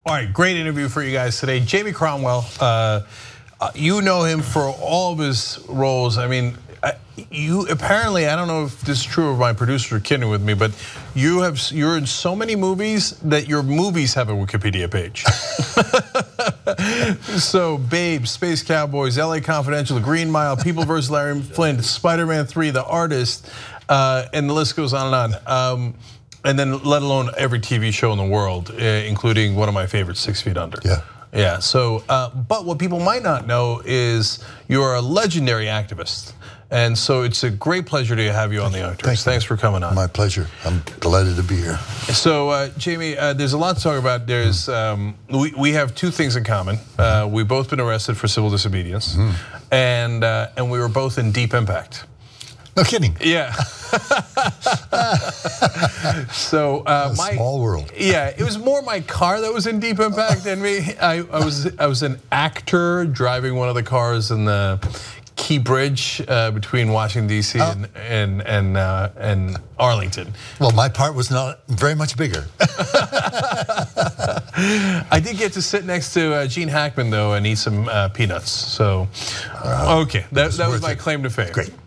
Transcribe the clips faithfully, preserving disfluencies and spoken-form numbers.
All right, great interview for you guys today. Jamie Cromwell, uh, uh, you know him for all of his roles. I mean, you apparently, I don't know if this is true or my producers are kidding with me, but you have, you're in so many movies that your movies have a Wikipedia page. So Babe, Space Cowboys, L A Confidential, The Green Mile, People versus Larry Flint, Spider-Man three, The Artist, uh, and the list goes on and on. Um, and then let alone every T V show in the world, including one of my favorites, Six Feet Under. Yeah. Yeah, so, uh, but what people might not know is you're a legendary activist. And so it's a great pleasure to have you on the Young Turks. Thanks, Thanks for coming on. My pleasure. I'm delighted to be here. So, uh, Jamie, uh, there's a lot to talk about. There's um, we we have two things in common. Uh, we've both been arrested for civil disobedience, mm-hmm. and uh, and we were both in Deep Impact. No kidding. Yeah. So uh, my small world. Yeah, it was more my car that was in Deep Impact than me. I, I was I was an actor driving one of the cars in the Key Bridge uh, between Washington D C oh. and and and, uh, and Arlington. Well, my part was not very much bigger. I did get to sit next to uh, Gene Hackman though and eat some uh, peanuts. So uh, okay, that was, that was my it. claim to fame. Great.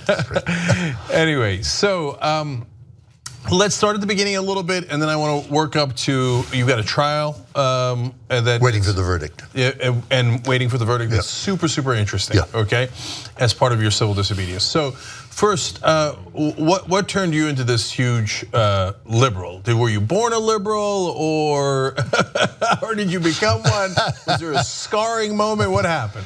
Anyway, so um, let's start at the beginning a little bit, and then I want to work up to you've got a trial, um, and then waiting for the verdict. Yeah, and, and waiting for the verdict. That's yeah. super, super interesting. Yeah. Okay, as part of your civil disobedience. So first, uh, what what turned you into this huge uh, liberal? Did, were you born a liberal, or or did you become one? Was there a scarring moment? What happened?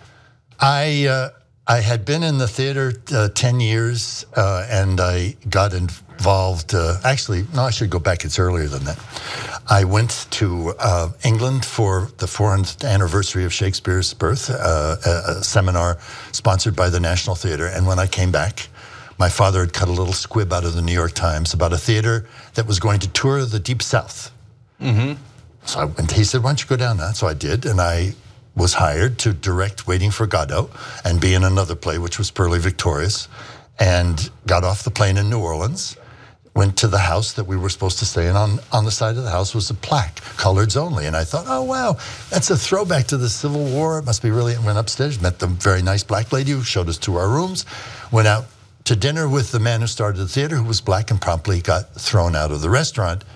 I. Uh, I had been in the theater uh, ten years, uh, and I got involved. Uh, actually, no, I should go back. It's earlier than that. I went to uh, England for the four hundredth anniversary of Shakespeare's birth, uh, a, a seminar sponsored by the National Theater. And when I came back, my father had cut a little squib out of the New York Times about a theater that was going to tour the Deep South. Mm-hmm. So I went, he said, "Why don't you go down there?" So I did, and I was hired to direct Waiting for Godot and be in another play, which was Purlie Victorious, and got off the plane in New Orleans, went to the house that we were supposed to stay in. On, on the side of the house was a plaque, coloreds only. And I thought, oh, wow, that's a throwback to the Civil War. It must be really, went upstairs, met the very nice black lady who showed us to our rooms, went out to dinner with the man who started the theater, who was black, and promptly got thrown out of the restaurant.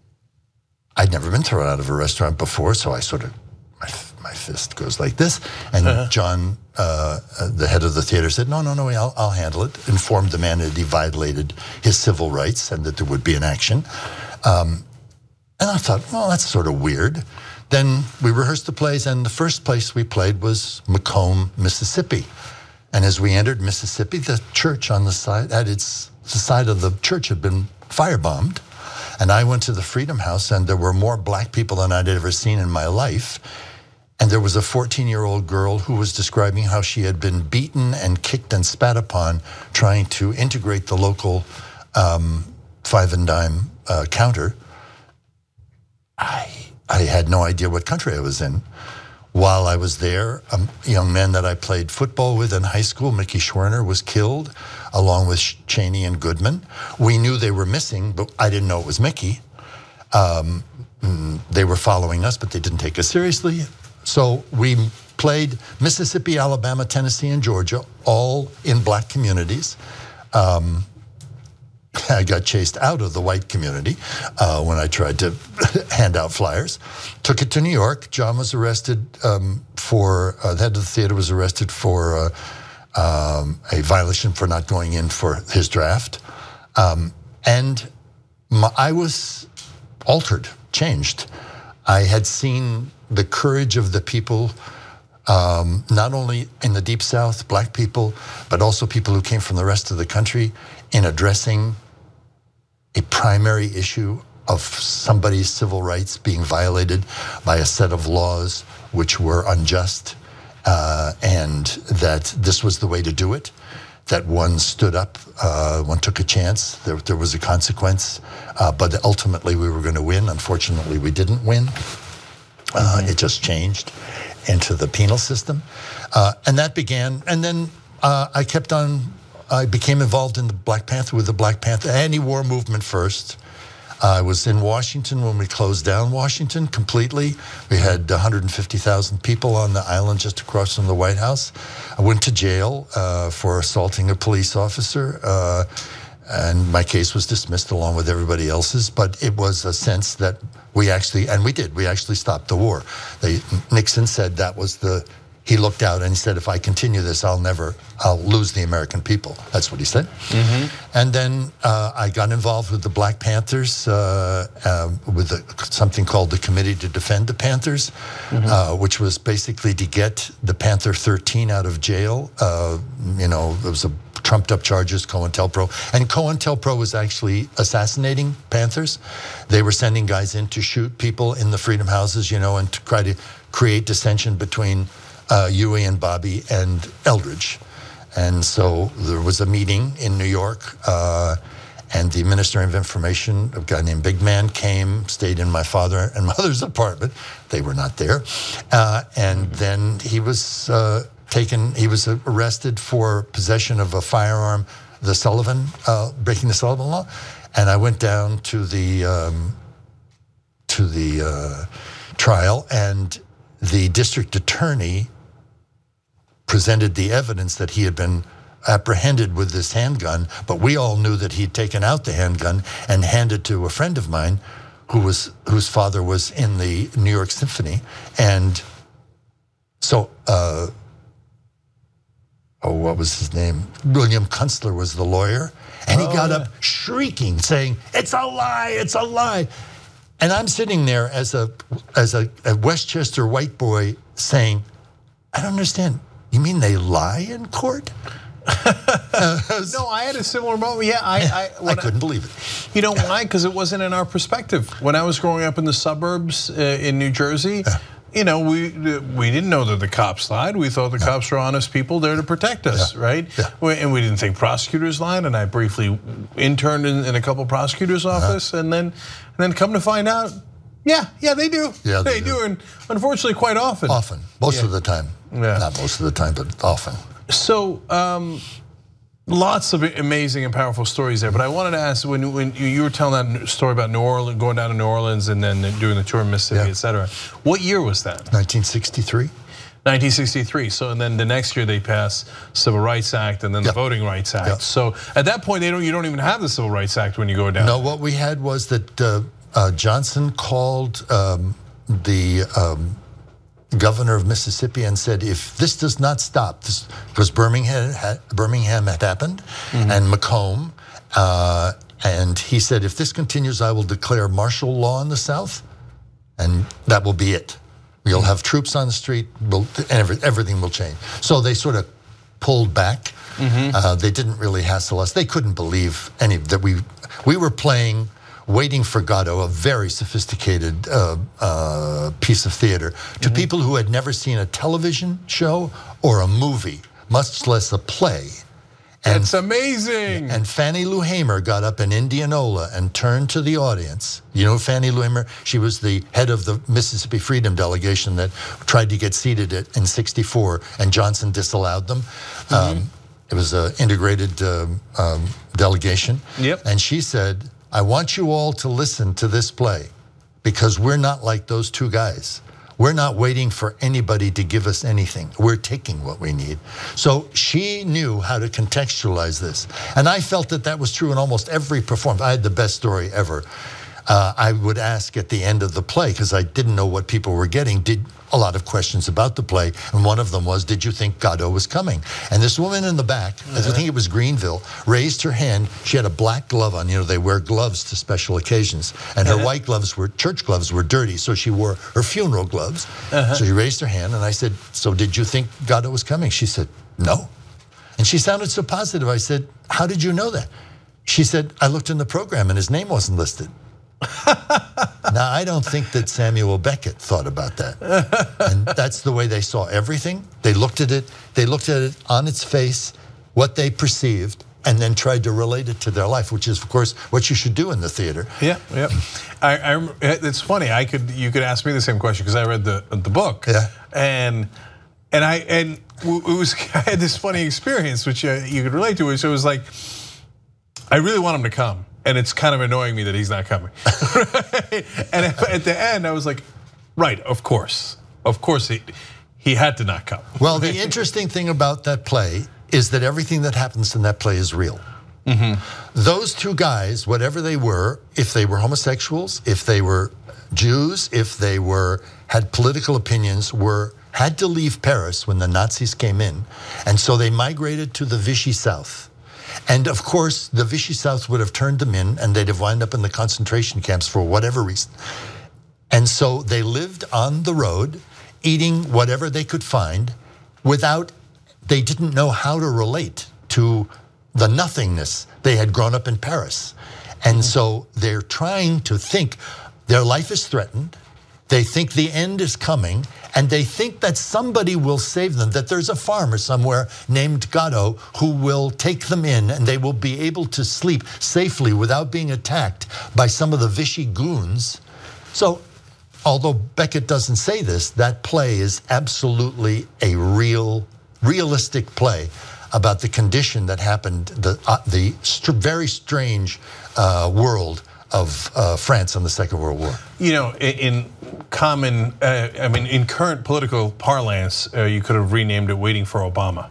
I'd never been thrown out of a restaurant before, so I sort of, my, my fist goes like this. And uh-huh. John, uh, the head of the theater, said, no, no, no, I'll, I'll handle it. Informed the man that he violated his civil rights and that there would be an action. Um, and I thought, well, that's sort of weird. Then we rehearsed the plays, and the first place we played was Macomb, Mississippi. And as we entered Mississippi, the church on the side, at its the side of the church had been firebombed. And I went to the Freedom House, and there were more black people than I'd ever seen in my life. And there was a fourteen-year-old girl who was describing how she had been beaten and kicked and spat upon trying to integrate the local um, five and dime uh, counter. I, I had no idea what country I was in. While I was there, a young man that I played football with in high school, Mickey Schwerner, was killed, along with Cheney and Goodman. We knew they were missing, but I didn't know it was Mickey. Um, they were following us, but they didn't take us seriously. So we played Mississippi, Alabama, Tennessee, and Georgia, all in black communities. Um, I got chased out of the white community uh, when I tried to hand out flyers. Took it to New York. John was arrested um, for, uh, the head of the theater was arrested for uh, um, a violation for not going in for his draft. Um, and my, I was altered, changed. I had seen the courage of the people, um, not only in the Deep South, black people, but also people who came from the rest of the country, in addressing a primary issue of somebody's civil rights being violated by a set of laws which were unjust, uh, and that this was the way to do it, that one stood up, uh, one took a chance, there, there was a consequence, uh, but ultimately we were going to win. Unfortunately, we didn't win. Uh, mm-hmm. It just changed into the penal system. Uh, and that began, and then uh, I kept on, I became involved in the Black Panther, with the Black Panther anti-war movement first. I was in Washington when we closed down Washington completely. We had one hundred fifty thousand people on the island just across from the White House. I went to jail uh, for assaulting a police officer, uh, and my case was dismissed along with everybody else's. But it was a sense that we actually, and we did, we actually stopped the war. They, Nixon said that was the, he looked out and he said, if I continue this, I'll never, I'll lose the American people. That's what he said. Mm-hmm. And then uh, I got involved with the Black Panthers, uh, uh, with the, something called the Committee to Defend the Panthers, mm-hmm. uh, which was basically to get the Panther thirteen out of jail. Uh, you know, it was a trumped up charges, COINTELPRO. And COINTELPRO was actually assassinating Panthers. They were sending guys in to shoot people in the Freedom Houses, you know, and to try to create dissension between Uh, Huey and Bobby and Eldridge. And so there was a meeting in New York, uh, and the Minister of Information, a guy named Big Man, came, stayed in my father and mother's apartment. They were not there. Uh, and then he was uh, taken, he was arrested for possession of a firearm, the Sullivan, uh, breaking the Sullivan Law. And I went down to the, um, to the uh, trial, and the district attorney presented the evidence that he had been apprehended with this handgun, but we all knew that he'd taken out the handgun and handed to a friend of mine who was whose father was in the New York Symphony. And so, uh, oh, what was his name? William Kunstler was the lawyer, and he oh, got yeah. up shrieking, saying, "It's a lie, it's a lie." And I'm sitting there as a as a, a Westchester white boy saying, "I don't understand. You mean they lie in court?" uh, no, I had a similar moment. Yeah, I I, I couldn't I, believe it. You know why? Because it wasn't in our perspective. When I was growing up in the suburbs uh, in New Jersey, yeah. you know, we we didn't know that the cops lied. We thought the yeah. cops were honest people there to protect us, yeah. right? Yeah. We, and we didn't think prosecutors lied. And I briefly interned in, in a couple prosecutors' office, yeah. and then and then come to find out, yeah, yeah, they do. Yeah, they, they do. do, and unfortunately, quite often. Often, most yeah. of the time. Yeah. Not most of the time, but often. So, um, lots of amazing and powerful stories there. But I wanted to ask, when when you were telling that story about New Orleans, going down to New Orleans, and then doing the tour in Mississippi, yeah. et cetera. What year was that? nineteen sixty-three. nineteen sixty-three. So, and then the next year they pass Civil Rights Act, and then yep. the Voting Rights Act. Yep. So, at that point, they don't. You don't even have the Civil Rights Act when you go down. No, what we had was that uh, uh, Johnson called um, the. Um, governor of Mississippi and said, if this does not stop, this, because Birmingham had, Birmingham had happened, mm-hmm. and Macomb, uh, and he said, if this continues, I will declare martial law in the South, and that will be it. We'll mm-hmm. have troops on the street, we'll, every, everything will change. So they sort of pulled back. Mm-hmm. Uh, they didn't really hassle us. They couldn't believe any that we we were playing Waiting for Godot, a very sophisticated uh, uh, piece of theater, to mm-hmm. people who had never seen a television show or a movie, much less a play. And, That's amazing. And Fannie Lou Hamer got up in Indianola and turned to the audience. You know Fannie Lou Hamer? She was the head of the Mississippi Freedom Delegation that tried to get seated in sixty-four, and Johnson disallowed them. Mm-hmm. Um, it was an integrated um, um, delegation. Yep. And she said, I want you all to listen to this play, because we're not like those two guys. We're not waiting for anybody to give us anything. We're taking what we need. So she knew how to contextualize this. And I felt that that was true in almost every performance. I had the best story ever. Uh, I would ask at the end of the play, because I didn't know what people were getting, did a lot of questions about the play. And one of them was, did you think Godot was coming? And this woman in the back, uh-huh. I think it was Greenville, raised her hand. She had a black glove on. You know, they wear gloves to special occasions. And her uh-huh. white gloves were, church gloves were dirty, so she wore her funeral gloves. Uh-huh. So she raised her hand, and I said, so did you think Godot was coming? She said, no. And she sounded so positive. I said, how did you know that? She said, I looked in the program, and his name wasn't listed. Now, I don't think that Samuel Beckett thought about that. And that's the way they saw everything. They looked at it, they looked at it on its face, what they perceived, and then tried to relate it to their life, which is, of course, what you should do in the theater. Yeah, yeah. I, I, it's funny, I could, you could ask me the same question, because I read the, the book. Yeah. And, and, I, and it was, I had this funny experience, which you could relate to, which it was like, I really want him to come. and it's kind of annoying me that he's not coming. And at the end, I was like, right, of course, of course he he had to not come. Well, the interesting thing about that play is that everything that happens in that play is real. Mm-hmm. Those two guys, whatever they were, if they were homosexuals, if they were Jews, if they were had political opinions, were had to leave Paris when the Nazis came in, and so they migrated to the Vichy South. And of course, the Vichy South would have turned them in, and they'd have wound up in the concentration camps for whatever reason. And so they lived on the road, eating whatever they could find, without, they didn't know how to relate to the nothingness. They had grown up in Paris. And mm-hmm. so they're trying to think their life is threatened. They think the end is coming, and they think that somebody will save them, that there's a farmer somewhere named Gatto who will take them in, and they will be able to sleep safely without being attacked by some of the Vichy goons. So, although Beckett doesn't say this, that play is absolutely a real, realistic play about the condition that happened, the, uh, the st- very strange uh, world of uh, France in the Second World War. You know, in, in common, uh, I mean, in current political parlance, uh, you could have renamed it "Waiting for Obama."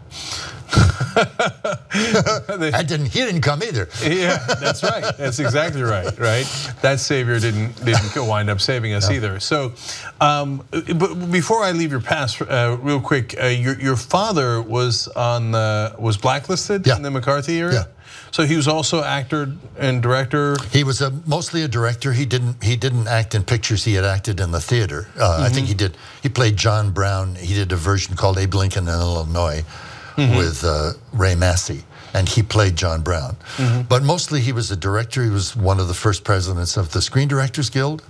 That didn't. He didn't come either. Yeah, that's right. That's exactly right. Right. That savior didn't didn't wind up saving us no. either. So, um, but before I leave your past, uh, real quick, uh, your your father was on the, was blacklisted yeah. in the McCarthy era. Yeah. So he was also actor and director. He was a, mostly a director. He didn't he didn't act in pictures. He had acted in the theater. Uh, mm-hmm. I think he did. He played John Brown. He did a version called Abe Lincoln in Illinois mm-hmm. with uh, Ray Massey, and he played John Brown. Mm-hmm. But mostly he was a director. He was one of the first presidents of the Screen Directors Guild,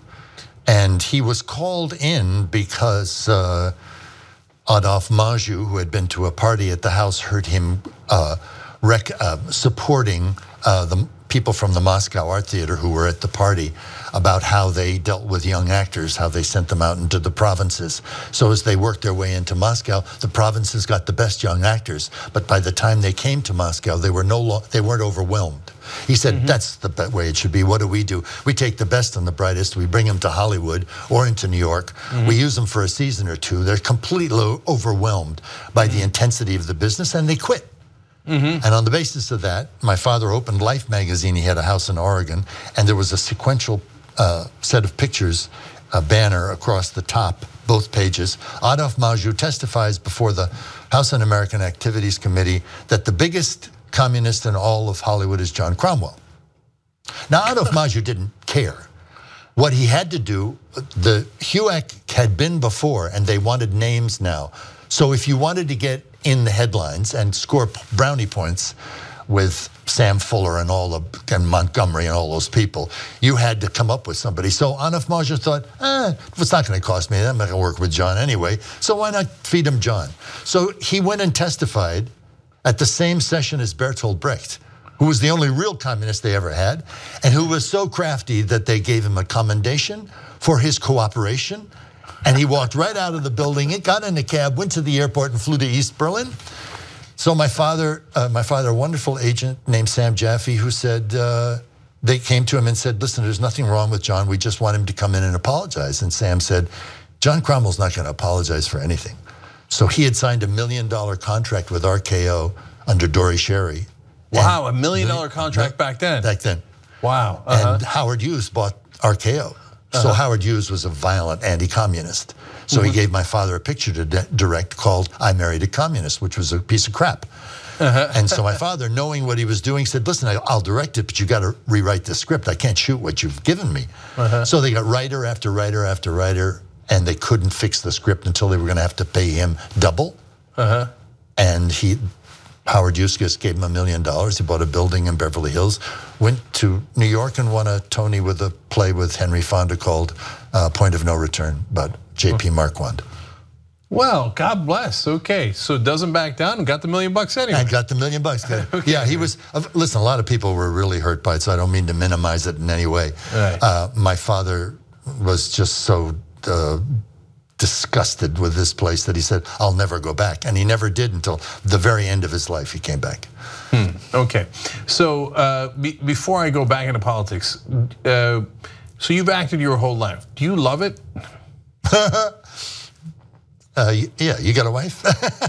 and he was called in because uh, Adolphe Menjou, who had been to a party at the house, heard him. Uh, Rec, uh, supporting uh, the people from the Moscow Art Theater who were at the party about how they dealt with young actors, how they sent them out into the provinces. So as they worked their way into Moscow, the provinces got the best young actors. But by the time they came to Moscow, they were no lo- they weren't overwhelmed. He said, mm-hmm. that's the way it should be. What do we do? We take the best and the brightest, we bring them to Hollywood or into New York. Mm-hmm. We use them for a season or two. They're completely overwhelmed by mm-hmm. the intensity of the business, and they quit. Mm-hmm. And on the basis of that, my father opened Life magazine. He had a house in Oregon, and there was a sequential uh, set of pictures, a banner across the top, both pages. Adolphe Menjou testifies before the House Un-American Activities Committee that the biggest communist in all of Hollywood is John Cromwell. Now, Adolphe Menjou didn't care. What he had to do, the H U A C had been before, and they wanted names now. So if you wanted to get in the headlines and score brownie points with Sam Fuller and all of and Montgomery and all those people, you had to come up with somebody. So Adolphe Menjou thought, eh, it's not going to cost me. I'm not going to work with John anyway. So why not feed him John? So he went and testified at the same session as Bertolt Brecht, who was the only real communist they ever had, and who was so crafty that they gave him a commendation for his cooperation. And he walked right out of the building, got in a cab, went to the airport, and flew to East Berlin. So my father, uh, my father, a wonderful agent named Sam Jaffe, who said, uh, they came to him and said, listen, there's nothing wrong with John. We just want him to come in and apologize. And Sam said, John Cromwell's not going to apologize for anything. So he had signed a million dollar contract with R K O under Dori Sherry. Wow, a million dollar contract back then? Back then. Wow. Uh-huh. And Howard Hughes bought R K O. So uh-huh. Howard Hughes was a violent anti-communist. So mm-hmm. he gave my father a picture to de- direct called I Married a Communist, which was a piece of crap. Uh-huh. And so my father, knowing what he was doing, said, listen, I'll direct it, but you got to rewrite the script. I can't shoot what you've given me. Uh-huh. So they got writer after writer after writer, and they couldn't fix the script until they were going to have to pay him double. Uh-huh. And he... Howard Hughes just gave him a million dollars. He bought a building in Beverly Hills, went to New York and won a Tony with a play with Henry Fonda called uh, Point of No Return, about J P Marquand. Well, God bless. Okay, so doesn't back down and got the million bucks anyway. And got the million bucks. Okay. Yeah, he was, uh, listen, a lot of people were really hurt by it, so I don't mean to minimize it in any way. Right. Uh, my father was just so uh, disgusted with this place that he said, I'll never go back. And he never did until the very end of his life, he came back. Hmm. Okay, so uh, be, before I go back into politics, uh, so you've acted your whole life. Do you love it? uh, yeah, you got a wife?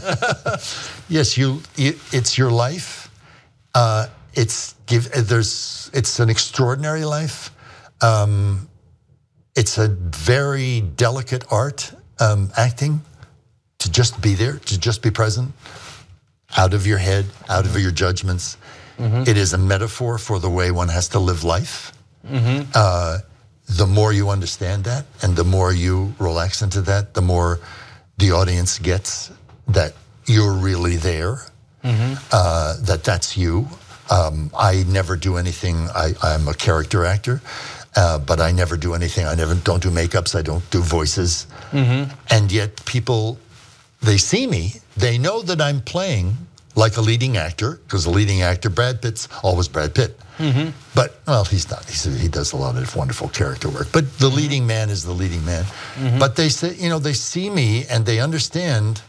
Yes, you, you. It's your life. Uh, it's give. There's. It's an extraordinary life. Um, it's a very delicate art, um, acting. To just be there, to just be present, out of your head, out of your judgments. Mm-hmm. It is a metaphor for the way one has to live life. Mm-hmm. Uh, the more you understand that, and the more you relax into that, the more the audience gets that you're really there, mm-hmm. uh, that that's you. Um, I never do anything. I, I'm a character actor, uh, but I never do anything. I never don't do makeups. I don't do voices, mm-hmm. and yet people, they see me. They know that I'm playing like a leading actor, because the leading actor, Brad Pitt's always Brad Pitt. Mm-hmm. But, well, he's not. He's, he does a lot of wonderful character work. But the mm-hmm. leading man is the leading man. Mm-hmm. But they say, you know, they see me and they understand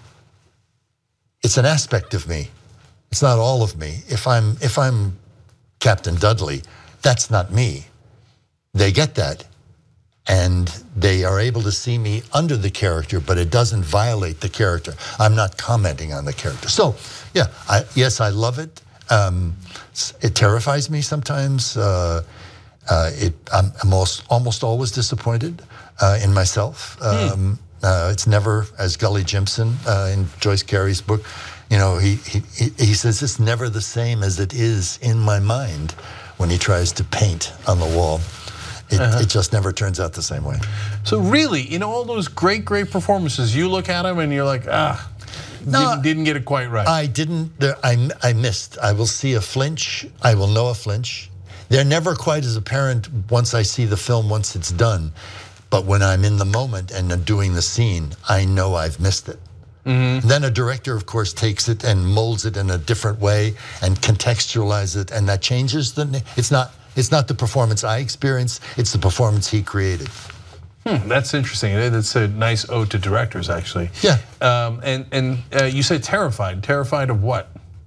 it's an aspect of me. It's not all of me. If I'm, if I'm Captain Dudley, that's not me. They get that. And they are able to see me under the character, but it doesn't violate the character. I'm not commenting on the character. So, yeah, I, yes, I love it. Um, it terrifies me sometimes. Uh, uh, it, I'm, I'm almost, almost always disappointed uh, in myself. Um, hmm. uh, it's never, as Gully Jimson uh, in Joyce Carey's book, you know, he, he, he says, it's never the same as it is in my mind when he tries to paint on the wall. It, uh-huh. it just never turns out the same way. So really, you know, all those great, great performances, you look at them and you're like, ah, no, didn't, didn't get it quite right. I didn't, I, I missed. I will see a flinch. I will know a flinch. They're never quite as apparent once I see the film, once it's done. But when I'm in the moment and doing the scene, I know I've missed it. Mm-hmm. Then a director, of course, takes it and molds it in a different way and contextualizes it, and that changes the, it's not, It's not the performance I experienced, it's the performance he created. Hmm, that's interesting. That's a nice ode to directors, actually. Yeah. Um, and and uh, you said terrified. Terrified of what?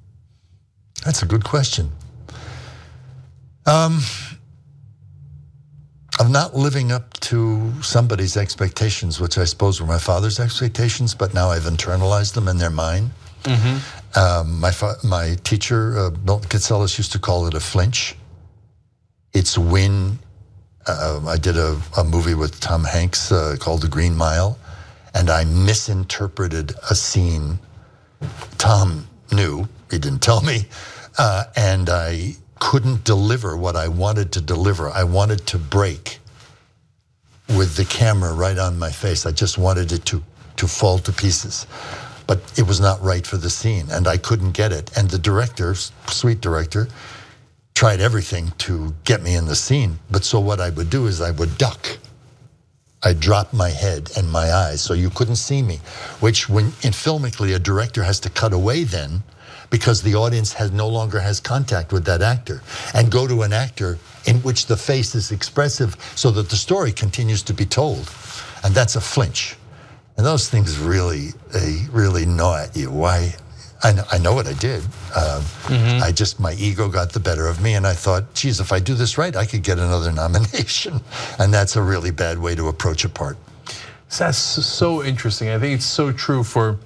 That's a good question. Um, of not living up to somebody's expectations, which I suppose were my father's expectations, but now I've internalized them and they're mine. Mm-hmm. Um, my, my teacher, uh, Milton Katselas, used to call it a flinch. It's when uh, I did a, a movie with Tom Hanks uh, called The Green Mile, and I misinterpreted a scene. Tom knew, he didn't tell me, uh, and I couldn't deliver what I wanted to deliver. I wanted to break with the camera right on my face. I just wanted it to, to fall to pieces. But it was not right for the scene, and I couldn't get it. And the director, sweet director, tried everything to get me in the scene. But so what I would do is I would duck. I'd drop my head and my eyes so you couldn't see me, which when in filmically a director has to cut away then because the audience has no longer has contact with that actor and go to an actor in which the face is expressive so that the story continues to be told. And that's a flinch. And those things really, they really gnaw at you. Why? I know, I know what I did. Um, mm-hmm. I just, my ego got the better of me, and I thought, geez, if I do this right, I could get another nomination. And that's a really bad way to approach a part. That's so interesting. I think it's so true for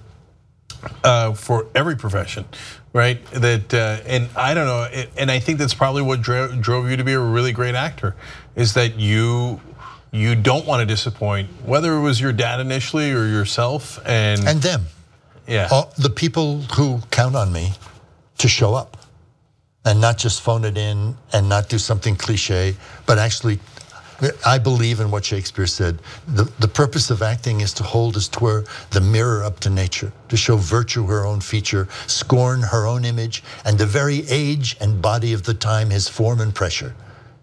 uh, for every profession, right? That uh, and I don't know, and I think that's probably what dro- drove you to be a really great actor, is that you you don't want to disappoint, whether it was your dad initially or yourself, and and them. Yeah. All the people who count on me to show up and not just phone it in and not do something cliche, but actually, I believe in what Shakespeare said. The, the purpose of acting is to hold, as 'twere, the mirror up to nature, to show virtue her own feature, scorn her own image, and the very age and body of the time his form and pressure.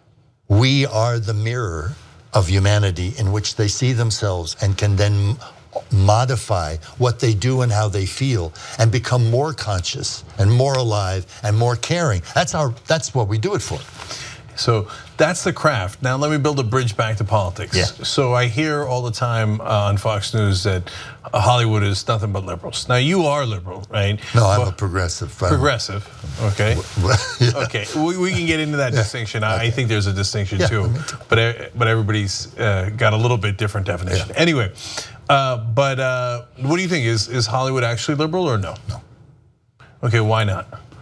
We are the mirror of humanity in which they see themselves and can then modify what they do and how they feel and become more conscious and more alive and more caring. That's our, that's what we do it for. So that's the craft. Now let me build a bridge back to politics. Yeah. So I hear all the time on Fox News that Hollywood is nothing but liberals. Now you are liberal, right? No, I'm but a progressive. Progressive, okay. Yeah. Okay, we, we can get into that yeah. distinction. I, okay. I think there's a distinction yeah, too, but but everybody's uh, got a little bit different definition. Yeah. Anyway, uh, but uh, what do you think? Is is Hollywood actually liberal or no? No. Okay, why not?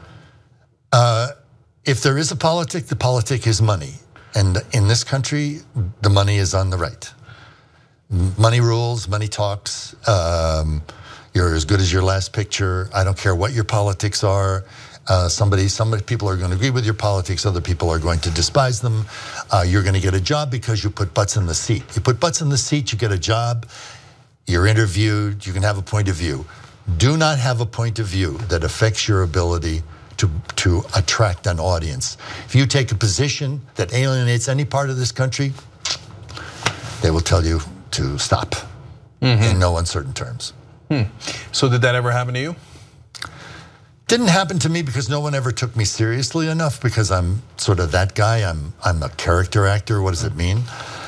Uh, if there is a politic, the politic is money. And in this country, the money is on the right. Money rules, money talks. Um, you're as good as your last picture. I don't care what your politics are. Uh, somebody, somebody, people are going to agree with your politics. Other people are going to despise them. Uh, you're going to get a job because you put butts in the seat. You put butts in the seat, you get a job. You're interviewed. You can have a point of view. Do not have a point of view that affects your ability to, to attract an audience. If you take a position that alienates any part of this country, they will tell you to stop mm-hmm. in no uncertain terms. Hmm. So did that ever happen to you? Didn't happen to me because no one ever took me seriously enough because I'm sort of that guy. I'm, I'm a character actor. What does it mean?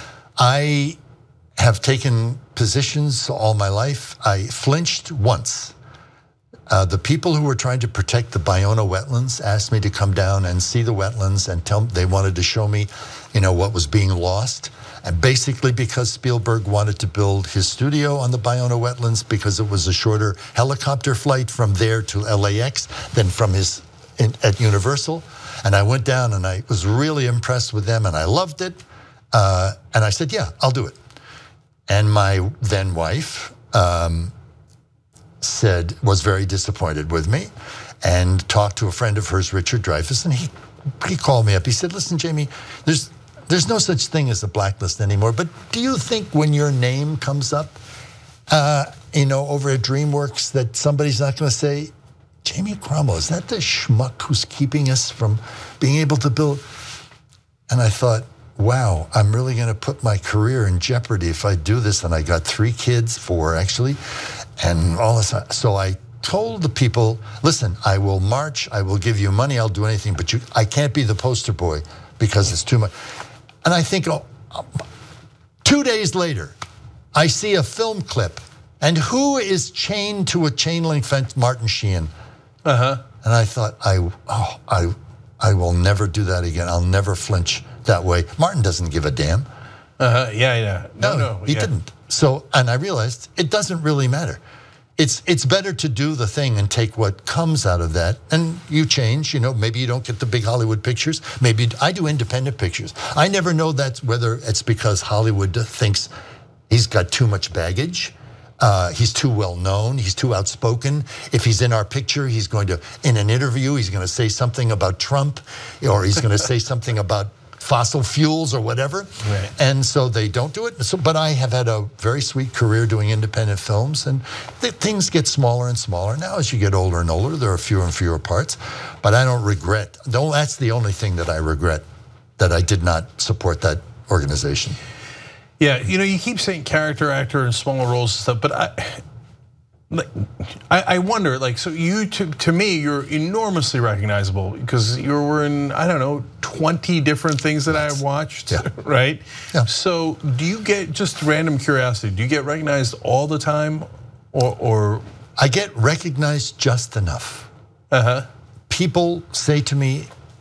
I have taken positions all my life. I flinched once. Uh, the people who were trying to protect the Ballona wetlands asked me to come down and see the wetlands and tell they wanted to show me, you know, what was being lost. And basically because Spielberg wanted to build his studio on the Ballona wetlands because it was a shorter helicopter flight from there to L A X than from his in, at Universal. And I went down and I was really impressed with them and I loved it. Uh, and I said, yeah, I'll do it. And my then wife, um, said, was very disappointed with me and talked to a friend of hers, Richard Dreyfuss, and he, he called me up. He said, listen, Jamie, there's, there's no such thing as a blacklist anymore, but do you think when your name comes up, uh, you know, over at DreamWorks that somebody's not going to say, Jamie Cromwell, is that the schmuck who's keeping us from being able to build? And I thought, wow, I'm really going to put my career in jeopardy if I do this. And I got three kids, four actually, and all this. So I told the people, listen, I will march, I will give you money, I'll do anything, but you, I can't be the poster boy because it's too much. And I think, oh, two days later, I see a film clip, and who is chained to a chain link fence? Martin Sheen. Uh-huh. And I thought, I, oh, I, I will never do that again. I'll never flinch that way. Martin doesn't give a damn. Uh-huh, yeah, yeah. No, no, no he yeah. didn't. So, and I realized it doesn't really matter. It's it's better to do the thing and take what comes out of that. And you change, you know, maybe you don't get the big Hollywood pictures. Maybe I do independent pictures. I never know that's whether it's because Hollywood thinks he's got too much baggage. Uh, he's too well known. He's too outspoken. If he's in our picture, he's going to, in an interview, he's going to say something about Trump, or he's going to say something about fossil fuels or whatever. Right. And so they don't do it. So, but I have had a very sweet career doing independent films, and th- things get smaller and smaller. Now, as you get older and older, there are fewer and fewer parts. But I don't regret. No, that's the only thing that I regret, that I did not support that organization. Yeah, you know, you keep saying character actor and smaller roles and stuff, but I, like, I, I wonder, like, so you, to, to me, you're enormously recognizable because you were in, I don't know, twenty different things that I watched, yeah. right? Yeah. So do you get, just random curiosity, do you get recognized all the time, or? or? I get recognized just enough. Uh-huh. People say to me,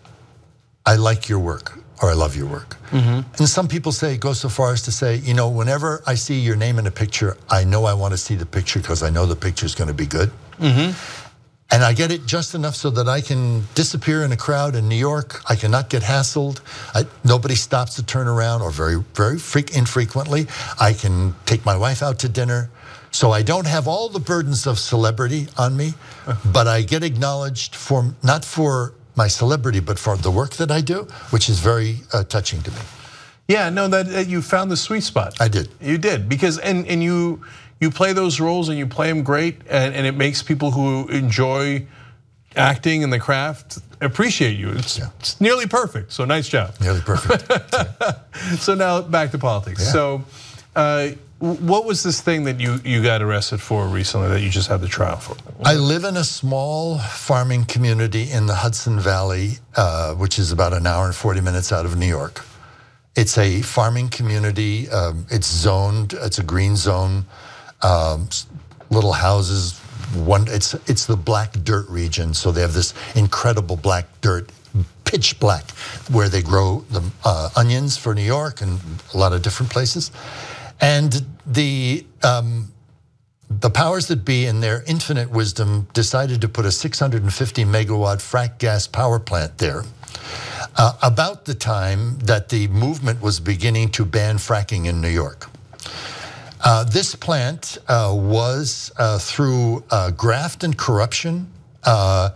I like your work, or I love your work. Mm-hmm. And some people say, go so far as to say, you know, whenever I see your name in a picture, I know I want to see the picture because I know the picture is going to be good. Mm-hmm. And I get it just enough so that I can disappear in a crowd in New York. I cannot get hassled. I, nobody stops to turn around, or very, very freak, infrequently. I can take my wife out to dinner. So I don't have all the burdens of celebrity on me, but I get acknowledged for, not for my celebrity, but for the work that I do, which is very uh, touching to me. Yeah, no, that, that you found the sweet spot. I did. You did, because, and, and you you play those roles and you play them great, and, and it makes people who enjoy acting and the craft appreciate you. It's, yeah. it's nearly perfect, so nice job. Nearly perfect. So now back to politics. Yeah. So uh, what was this thing that you, you got arrested for recently that you just had the trial for? I live in a small farming community in the Hudson Valley, uh, which is about an hour and forty minutes out of New York. It's a farming community. Um, it's zoned. It's a green zone. Um, little houses. One. It's it's the black dirt region. So they have this incredible black dirt, pitch black, where they grow the uh, onions for New York and a lot of different places. And the um, the powers that be, in their infinite wisdom, decided to put a six hundred fifty megawatt frack gas power plant there. Uh, about the time that the movement was beginning to ban fracking in New York. Uh, this plant uh, was uh, through uh, graft and corruption uh,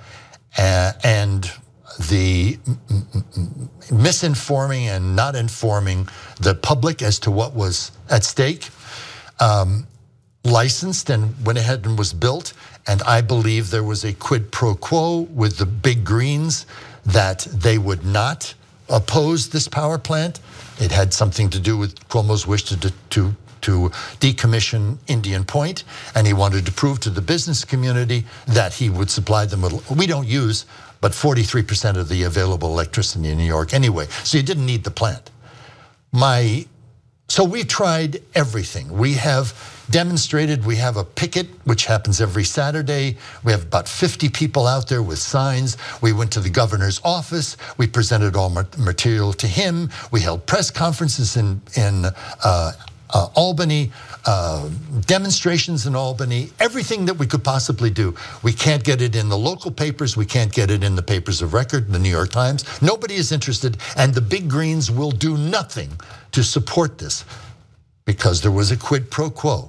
and the misinforming and not informing the public as to what was at stake, um, licensed and went ahead and was built. And I believe there was a quid pro quo with the big greens that they would not oppose this power plant. It had something to do with Cuomo's wish to, to, to decommission Indian Point, and he wanted to prove to the business community that he would supply them with, we don't use, but forty-three percent of the available electricity in New York anyway, so you didn't need the plant. My, so we tried everything. We have demonstrated, we have a picket, which happens every Saturday. We have about fifty people out there with signs. We went to the governor's office. We presented all material to him. We held press conferences in, in uh, uh, Albany, uh, demonstrations in Albany, everything that we could possibly do. We can't get it in the local papers. We can't get it in the papers of record, the New York Times. Nobody is interested, and the big greens will do nothing to support this because there was a quid pro quo.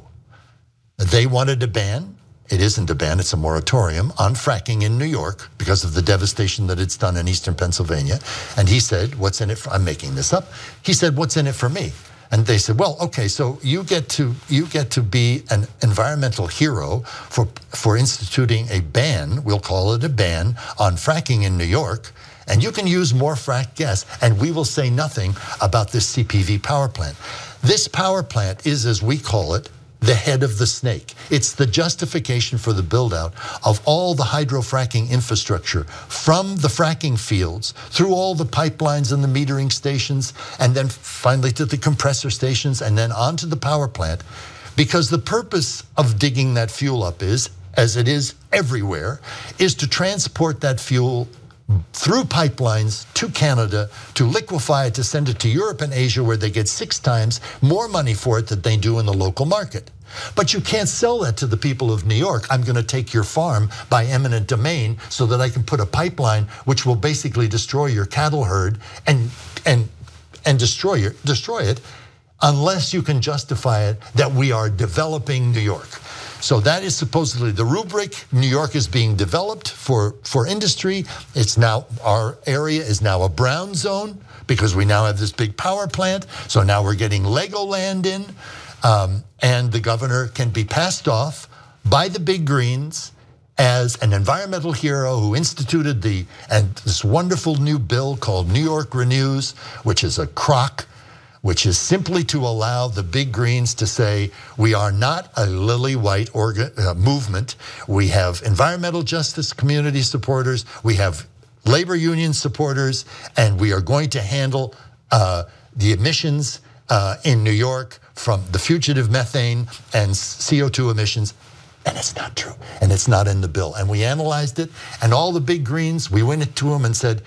They wanted a ban. It isn't a ban, it's a moratorium on fracking in New York because of the devastation that it's done in eastern Pennsylvania. And he said, what's in it for, I'm making this up. He said, what's in it for me? And they said, well, okay, so you get to you get to be an environmental hero for, for instituting a ban, we'll call it a ban, on fracking in New York, and you can use more frack gas, and we will say nothing about this C P V power plant. This power plant is, as we call it, the head of the snake. It's the justification for the build out of all the hydrofracking infrastructure from the fracking fields through all the pipelines and the metering stations and then finally to the compressor stations and then onto the power plant, because the purpose of digging that fuel up is, as it is everywhere, is to transport that fuel through pipelines to Canada, to liquefy it, to send it to Europe and Asia, where they get six times more money for it than they do in the local market. But you can't sell that to the people of New York. I'm going to take your farm by eminent domain so that I can put a pipeline which will basically destroy your cattle herd and and and destroy your, destroy it, unless you can justify it that we are developing New York. So that is supposedly the rubric. New York is being developed for, for industry. It's now, our area is now a brown zone because we now have this big power plant. So now we're getting Lego land in, um, and the governor can be passed off by the big greens as an environmental hero who instituted the, and this wonderful new bill called New York Renews, which is a crock, which is simply to allow the big greens to say, we are not a lily-white uh, movement. We have environmental justice community supporters, we have labor union supporters, and we are going to handle uh, the emissions uh, in New York from the fugitive methane and C O two emissions. And it's not true, and it's not in the bill. And we analyzed it, and all the big greens, we went to them and said,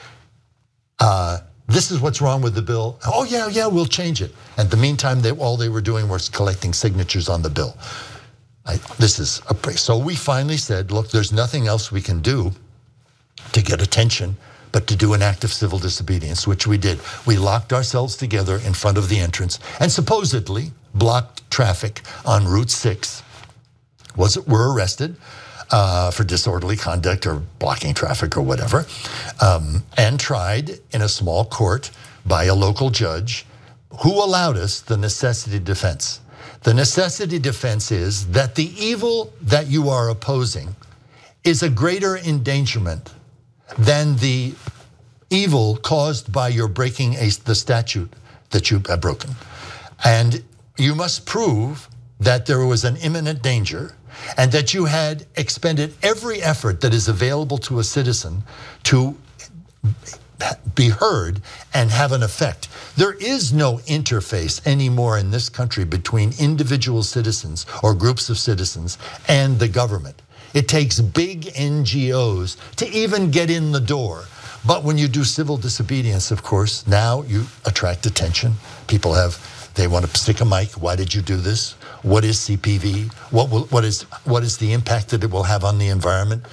uh, this is what's wrong with the bill. Oh, yeah, yeah, we'll change it. And in the meantime, they, all they were doing was collecting signatures on the bill. I, this is a, so we finally said, look, there's nothing else we can do to get attention but to do an act of civil disobedience, which we did. We locked ourselves together in front of the entrance and supposedly blocked traffic on Route six. Was it, were arrested Uh, for disorderly conduct or blocking traffic or whatever, um, and tried in a small court by a local judge who allowed us the necessity defense. The necessity defense is that the evil that you are opposing is a greater endangerment than the evil caused by your breaking a, the statute that you have broken. And you must prove that there was an imminent danger and that you had expended every effort that is available to a citizen to be heard and have an effect. There is no interface anymore in this country between individual citizens or groups of citizens and the government. It takes big N G Os to even get in the door. But when you do civil disobedience, of course, now you attract attention. People have, they want to stick a mic. Why did you do this? What is C P V? What will, what is, what is the impact that it will have on the environment?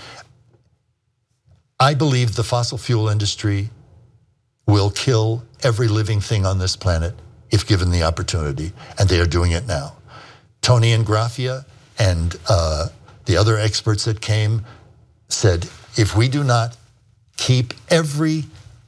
I believe the fossil fuel industry will kill every living thing on this planet if given the opportunity, and they are doing it now. Tony Ingraffia and uh, the other experts that came said, if we do not keep every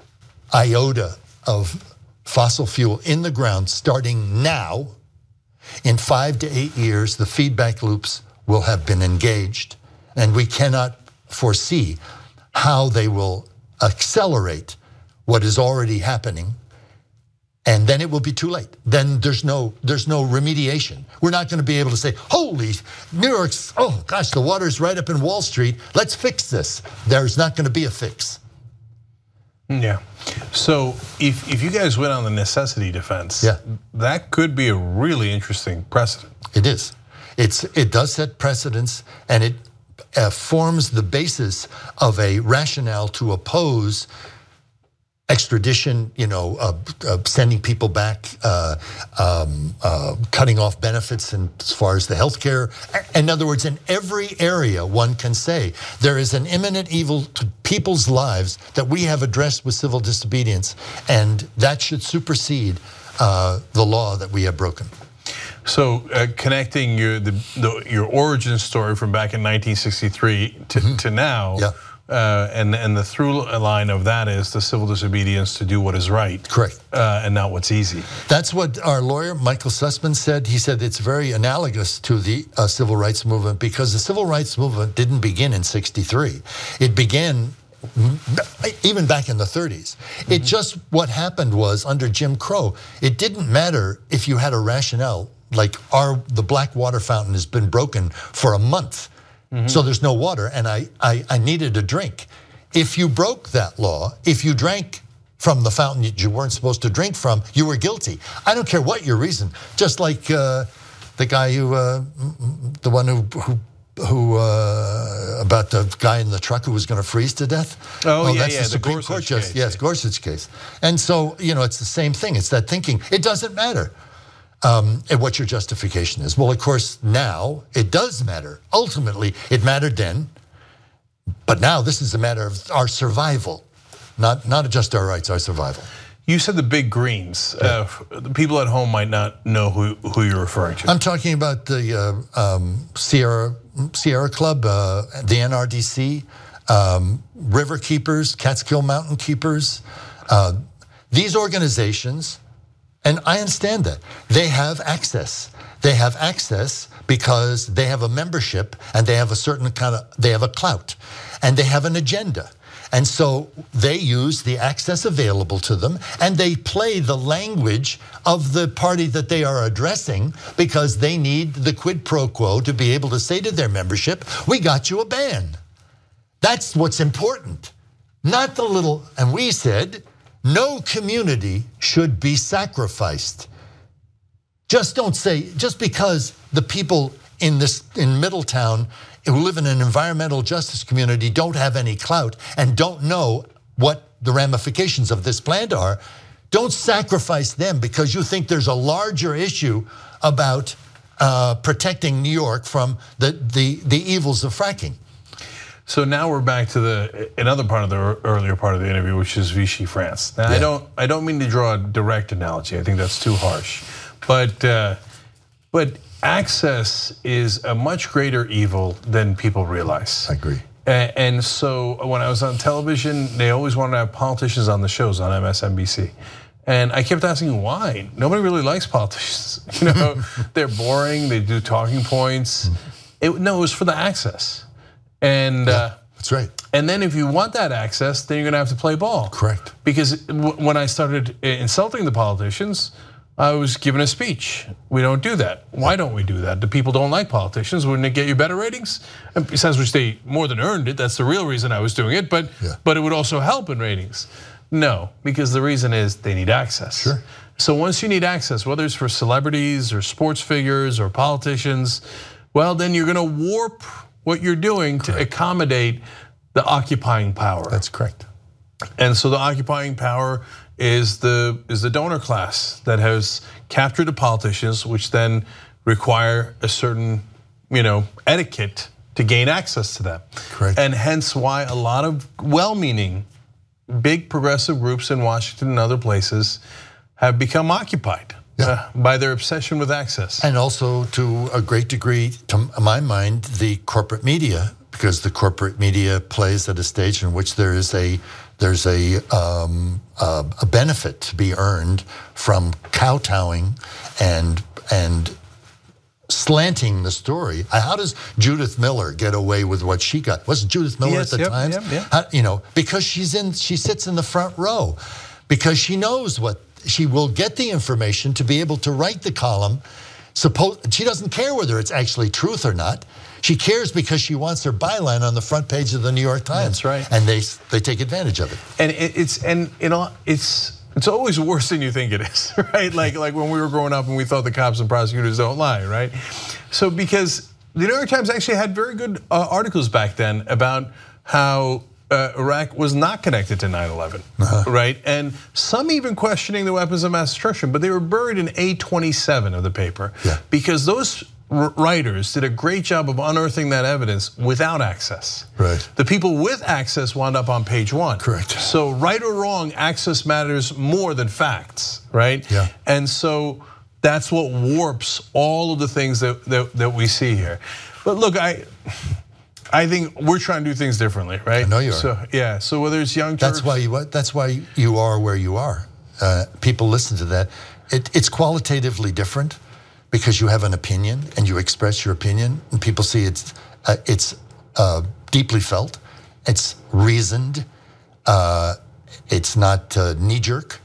iota of fossil fuel in the ground starting now, in five to eight years, the feedback loops will have been engaged, and we cannot foresee how they will accelerate what is already happening, and then it will be too late. Then there's no there's no remediation. We're not going to be able to say, holy, New York's, oh gosh, the water's right up in Wall Street, let's fix this. There's not going to be a fix. Yeah. So if if you guys went on the necessity defense, yeah. that could be a really interesting precedent. It is. It's it does set precedents, and it uh, forms the basis of a rationale to oppose extradition, you know, uh, uh, sending people back, uh, um, uh, cutting off benefits and as far as the healthcare. In other words, in every area, one can say there is an imminent evil to people's lives that we have addressed with civil disobedience, and that should supersede uh, the law that we have broken. So uh, connecting your the, the, your origin story from back in nineteen sixty-three to, mm-hmm. to now. Yeah. Uh, and and the through line of that is the civil disobedience to do what is right, correct, uh, and not what's easy. That's what our lawyer Michael Sussman said. He said it's very analogous to the uh, civil rights movement, because the civil rights movement didn't begin in sixty-three. It began even back in the thirties. Mm-hmm. It just, what happened was under Jim Crow, it didn't matter if you had a rationale like our the black water fountain has been broken for a month. Mm-hmm. So there's no water, and I, I, I needed a drink. If you broke that law, if you drank from the fountain that you weren't supposed to drink from, you were guilty. I don't care what your reason. Just like uh, the guy who, uh, the one who, who, who uh, about the guy in the truck who was going to freeze to death. Oh, well, yeah, that's yeah, the Supreme the Court case. Yes, yeah. Gorsuch case. And so, you know, it's the same thing. It's that thinking. It doesn't matter. Um, and what your justification is. Well, of course, now it does matter. Ultimately, it mattered then, but now this is a matter of our survival, not not just our rights, our survival. You said the big greens. Yeah. Uh, the people at home might not know who, who you're referring to. I'm talking about the uh, um, Sierra Sierra Club, uh, the N R D C, um, River Keepers, Catskill Mountain Keepers. Uh, these organizations. And I understand that. They have access. They have access because they have a membership and they have a certain kind of, they have a clout and they have an agenda. And so they use the access available to them and they play the language of the party that they are addressing because they need the quid pro quo to be able to say to their membership, we got you a ban. That's what's important. Not the little, and we said, no community should be sacrificed. Just don't say, just because the people in this in Middletown who live in an environmental justice community don't have any clout and don't know what the ramifications of this plan are, don't sacrifice them because you think there's a larger issue about uh, protecting New York from the, the, the evils of fracking. So now we're back to the another part of the earlier part of the interview, which is Vichy France. Now yeah. I don't I don't mean to draw a direct analogy. I think that's too harsh, but uh, but access is a much greater evil than people realize. I agree. And so when I was on television, they always wanted to have politicians on the shows on M S N B C. And I kept asking why. Nobody really likes politicians. You know, they're boring. They do talking points. It, no, it was for the access. And yeah, uh, that's right. And then if you want that access, then you're going to have to play ball. Correct. Because when I started insulting the politicians, I was giving a speech. We don't do that. Why don't we do that? The people don't like politicians. Wouldn't it get you better ratings? And besides which, they more than earned it. That's the real reason I was doing it. But yeah. but it would also help in ratings. No, because the reason is they need access. Sure. So once you need access, whether it's for celebrities or sports figures or politicians, well, then you're going to warp what you're doing correct. to accommodate the occupying power. That's correct. And so the occupying power is the is the donor class that has captured the politicians, which then require a certain, you know, etiquette to gain access to them. Correct. And hence why a lot of well-meaning, big progressive groups in Washington and other places have become occupied yeah. uh, by their obsession with access. And also, to a great degree, to my mind, the corporate media, because the corporate media plays at a stage in which there is a there's a um, uh, a benefit to be earned from kowtowing and and slanting the story. How does Judith Miller get away with what she got? Wasn't Judith Miller yes, at the yep, Times? Yep, yep. How, you know, because she's in, she sits in the front row, because she knows what she will get the information to be able to write the column. Suppose she doesn't care whether it's actually truth or not. She cares because she wants her byline on the front page of the New York Times. That's right. And they they take advantage of it. And it's and you know it's it's always worse than you think it is, right? Like like when we were growing up and we thought the cops and prosecutors don't lie, right? So because the New York Times actually had very good uh, articles back then about how uh, Iraq was not connected to nine eleven, uh-huh. right? And some even questioning the weapons of mass destruction, but they were buried in A twenty-seven of the paper yeah. because those writers did a great job of unearthing that evidence without access. Right. The people with access wound up on page one. Correct. So right or wrong, access matters more than facts, right? Yeah. And so that's what warps all of the things that, that, that we see here. But look, I I think we're trying to do things differently, right? I know you are. So, yeah, so whether it's young That's Turks, why you that's why you are where you are. Uh, people listen to that. It, it's qualitatively different, because you have an opinion and you express your opinion, and people see it's uh, it's uh, deeply felt, it's reasoned, uh, it's not uh, knee jerk,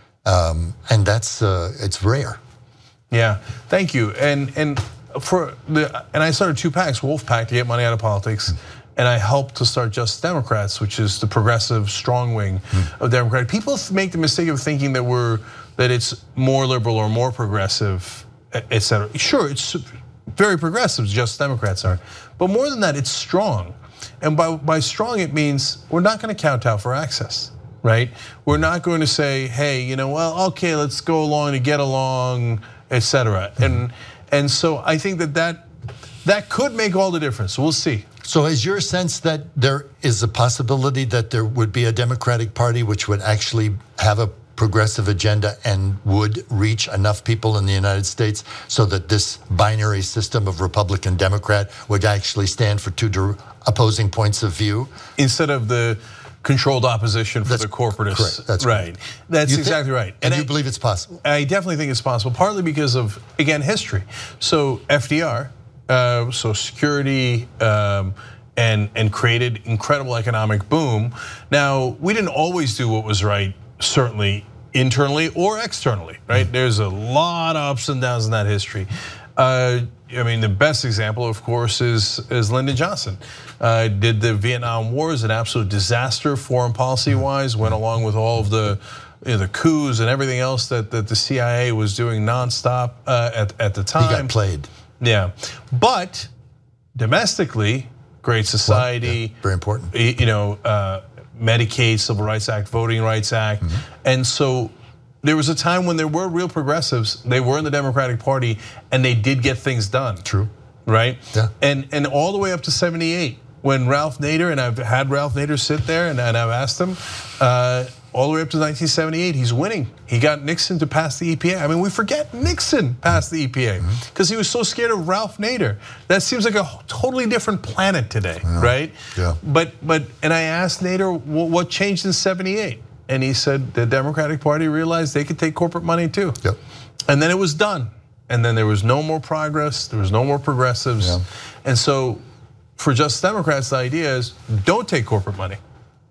um, and that's uh, it's rare. Yeah, thank you. And and for the and I started two PACs, Wolf PAC, to get money out of politics, and I helped to start Just Democrats, which is the progressive strong wing mm. of Democrat. People make the mistake of thinking that we're that it's more liberal or more progressive, et cetera. Sure, it's very progressive, Just Democrats are. But more than that, it's strong. And by, by strong, it means we're not going to kowtow for access, right? We're not going to say, hey, you know, well, okay, let's go along to get along, et cetera. And, and so I think that, that that could make all the difference. We'll see. So is your sense that there is a possibility that there would be a Democratic Party which would actually have a progressive agenda and would reach enough people in the United States so that this binary system of Republican Democrat would actually stand for two opposing points of view? Instead of the controlled opposition for That's the corporatists. Correct. That's right. That's you exactly think, right. And, and I, you believe it's possible? I definitely think it's possible, partly because of, again, history. So F D R, uh, Social Security, um, and, and created incredible economic boom. Now, we didn't always do what was right, certainly internally or externally, right? Mm-hmm. There's a lot of ups and downs in that history. Uh, I mean, the best example, of course, is, is Lyndon Johnson. Uh, did the Vietnam War as an absolute disaster, foreign policy-wise, went along with all of the you know, the coups and everything else that, that the C I A was doing nonstop uh, at, at the time. He got played. Yeah, but domestically, Great Society. Well, yeah, very important. You know, uh, Medicaid, Civil Rights Act, Voting Rights Act. Mm-hmm. And so there was a time when there were real progressives, they were in the Democratic Party, and they did get things done. True. Right? Yeah. And and all the way up to seventy-eight, when Ralph Nader, and I've had Ralph Nader sit there and, and I've asked him, uh, all the way up to nineteen seventy-eight, he's winning. He got Nixon to pass the E P A. I mean, we forget Nixon passed the E P A because mm-hmm. he was so scared of Ralph Nader. That seems like a totally different planet today, yeah. right? Yeah. But but and I asked Nader what changed in seventy-eight, and he said the Democratic Party realized they could take corporate money too. Yep. And then it was done, and then there was no more progress. There was no more progressives, yeah. and so for Just Democrats, the idea is don't take corporate money.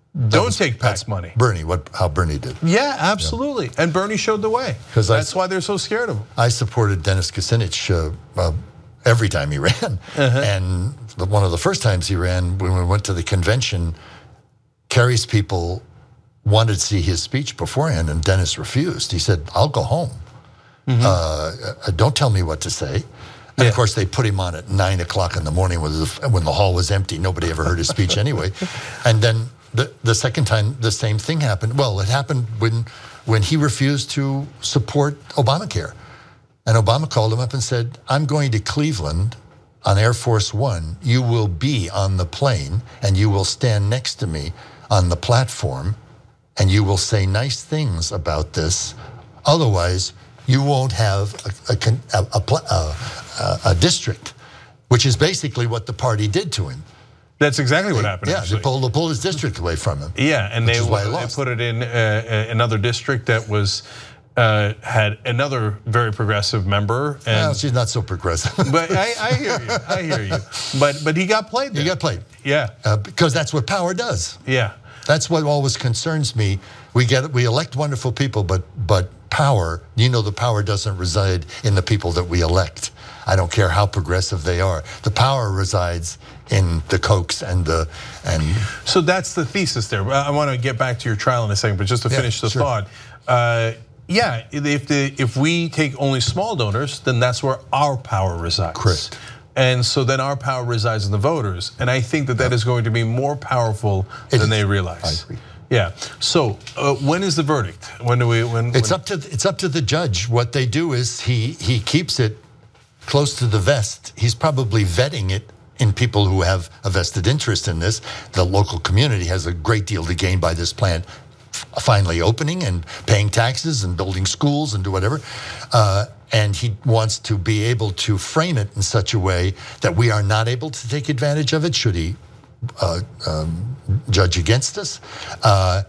Don't was, take PAC money. Bernie, what how Bernie did. Yeah, absolutely. Yeah. And Bernie showed the way. That's I, why they're so scared of him. I supported Dennis Kucinich uh, uh, every time he ran. Uh-huh. And the, one of the first times he ran, when we went to the convention, Kerry's people wanted to see his speech beforehand, and Dennis refused. He said, I'll go home. Mm-hmm. uh, don't tell me what to say. And yeah. of course, they put him on at nine o'clock in the morning when the, when the hall was empty. Nobody ever heard his speech anyway. And then the, the second time, the same thing happened. Well, it happened when, when he refused to support Obamacare. And Obama called him up and said, I'm going to Cleveland on Air Force One. You will be on the plane, and you will stand next to me on the platform, and you will say nice things about this. Otherwise, you won't have a, a, a, a, a district, which is basically what the party did to him. That's exactly what happened. Yeah, actually. they pulled, they pulled his district away from him. Yeah, and they, they put it in uh, another district that was uh, had another very progressive member. And well, she's not so progressive. But I, I hear you. I hear you. But but he got played there. He got played. Yeah, uh, because that's what power does. Yeah, that's what always concerns me. We get we elect wonderful people, but but power. You know, the power doesn't reside in the people that we elect. I don't care how progressive they are. The power resides in the Kochs and the and. So that's the thesis there. I want to get back to your trial in a second, but just to yeah, finish the sure. thought, uh, yeah, if the if we take only small donors, then that's where our power resides. Correct. And so then our power resides in the voters, and I think that that is going to be more powerful it than is. they realize. I agree. Yeah. So uh, when is the verdict? When do we? When it's when? up to it's up to the judge. What they do is he he keeps it close to the vest. He's probably vetting it in people who have a vested interest in this. The local community has a great deal to gain by this plant finally opening and paying taxes and building schools and do whatever. Uh, and he wants to be able to frame it in such a way that we are not able to take advantage of it should he uh, um, judge against us. Uh,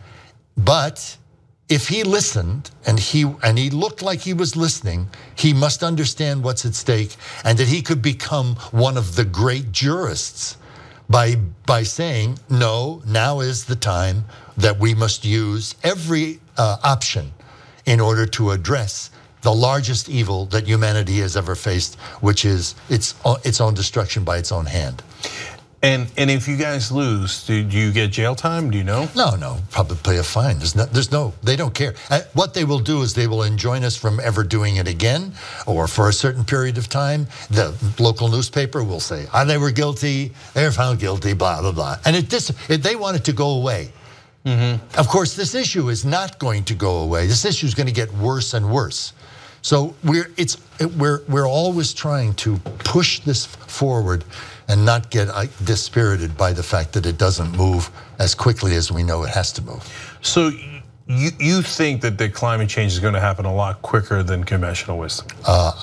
but if he listened and he and he looked like he was listening, he must understand what's at stake and that he could become one of the great jurists by by saying, no, now is the time that we must use every uh, option in order to address the largest evil that humanity has ever faced, which is its its own destruction by its own hand. And and if you guys lose, do you get jail time? Do you know? No, no, probably pay a fine. There's no, there's no, they don't care. What they will do is they will enjoin us from ever doing it again, or for a certain period of time. The local newspaper will say, "Ah, they were guilty. They were found guilty." Blah blah blah. And it this it, they want it to go away. Mm-hmm. Of course, this issue is not going to go away. This issue is going to get worse and worse. So we're it's we're we're always trying to push this forward and not get dispirited by the fact that it doesn't move as quickly as we know it has to move. So you you think that the climate change is going to happen a lot quicker than conventional wisdom? Uh,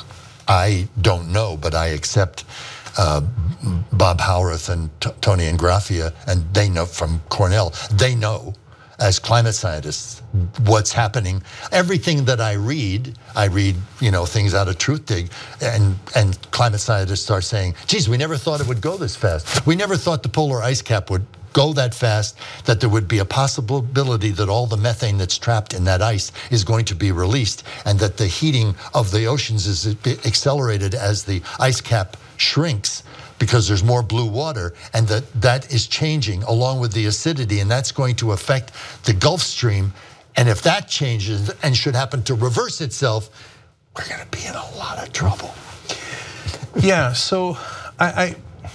I don't know, but I accept uh, Bob Howarth and T- Tony Ingraffia, and they know from Cornell. They know, as climate scientists, what's happening. Everything that I read, I read, you know, things out of Truthdig, and and climate scientists are saying, geez, we never thought it would go this fast. We never thought the polar ice cap would go that fast, that there would be a possibility that all the methane that's trapped in that ice is going to be released, and that the heating of the oceans is accelerated as the ice cap shrinks, because there's more blue water, and that that is changing along with the acidity, and that's going to affect the Gulf Stream. And if that changes and should happen to reverse itself, we're going to be in a lot of trouble. Yeah, so I, I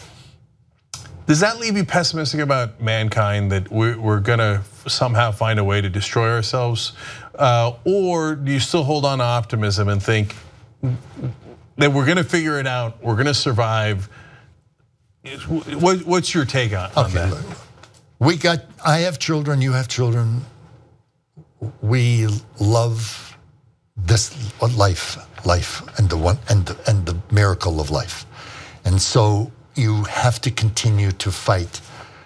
does that leave you pessimistic about mankind, that we're, we're going to somehow find a way to destroy ourselves? Uh, or do you still hold on to optimism and think that we're going to figure it out, we're going to survive? What, what's your take on, on okay, that? Look, we got, I have children, you have children. We love this life, life, and the one, and the, and the miracle of life, and so you have to continue to fight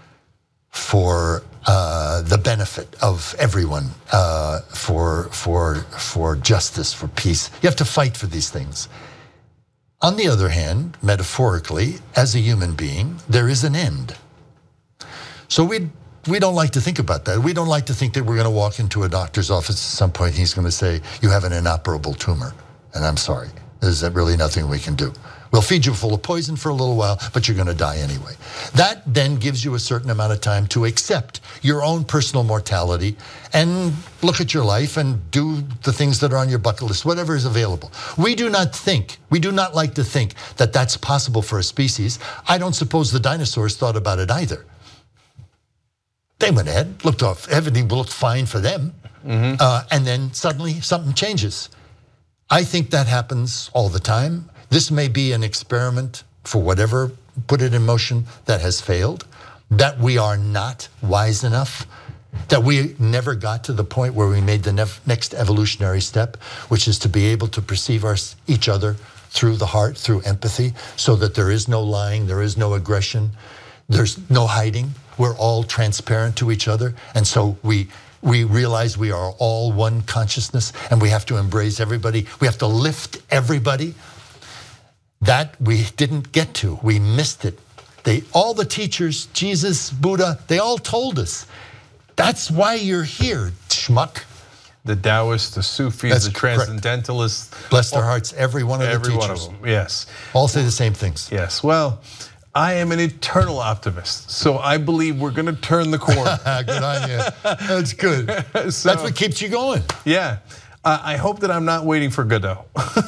for uh, the benefit of everyone, uh, for for for justice, for peace. You have to fight for these things. On the other hand, metaphorically, as a human being, there is an end. So we we don't like to think about that. We don't like to think that we're going to walk into a doctor's office at some point and he's going to say, you have an inoperable tumor. And I'm sorry, there's really nothing we can do. We'll feed you full of poison for a little while, but you're going to die anyway. That then gives you a certain amount of time to accept your own personal mortality and look at your life and do the things that are on your bucket list, whatever is available. We do not think, we do not like to think that that's possible for a species. I don't suppose the dinosaurs thought about it either. They went ahead, looked off, everything looked fine for them, mm-hmm. uh, and then suddenly something changes. I think that happens all the time. This may be an experiment for whatever put it in motion that has failed, that we are not wise enough, that we never got to the point where we made the next evolutionary step, which is to be able to perceive our, each other through the heart, through empathy, so that there is no lying, there is no aggression, there's no hiding. We're all transparent to each other, and so we we realize we are all one consciousness, and we have to embrace everybody. We have to lift everybody. That we didn't get to. We missed it. They, all the teachers, Jesus, Buddha, they all told us. That's why you're here, schmuck. The Taoists, the Sufis, That's the Transcendentalists. Correct. Bless their hearts, every one of every the teachers. One of them, yes. All say the same things. Yes, well, I am an eternal optimist, so I believe we're going to turn the corner. Good on you. That's good. so, That's what keeps you going. Yeah. Uh, I hope that I'm not waiting for Godot.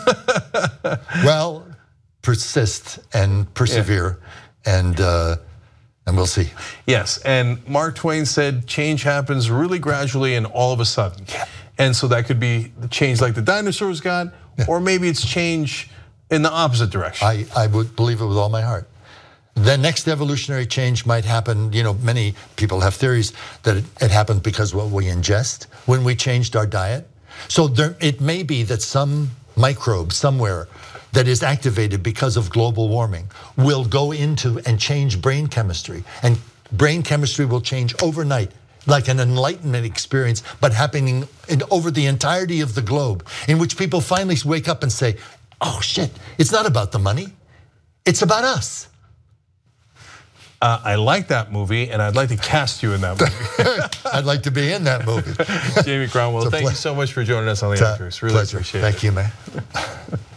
Well, persist and persevere, yeah. and uh, and we'll see. Yes, and Mark Twain said change happens really gradually and all of a sudden. Yeah. And so that could be the change like the dinosaurs got, yeah. or maybe it's change in the opposite direction. I, I would believe it with all my heart. The next evolutionary change might happen, you know, many people have theories that it, it happened because of what we ingest when we changed our diet. So there, it may be that some microbe somewhere that is activated because of global warming will go into and change brain chemistry. And brain chemistry will change overnight, like an enlightenment experience, but happening in, over the entirety of the globe, in which people finally wake up and say, oh shit, it's not about the money, it's about us. Uh, I like that movie, and I'd like to cast you in that movie. I'd like to be in that movie. Jamie Cromwell, thank you so much for joining us on The Untruths. Really pleasure. appreciate Thank it. Thank you, man.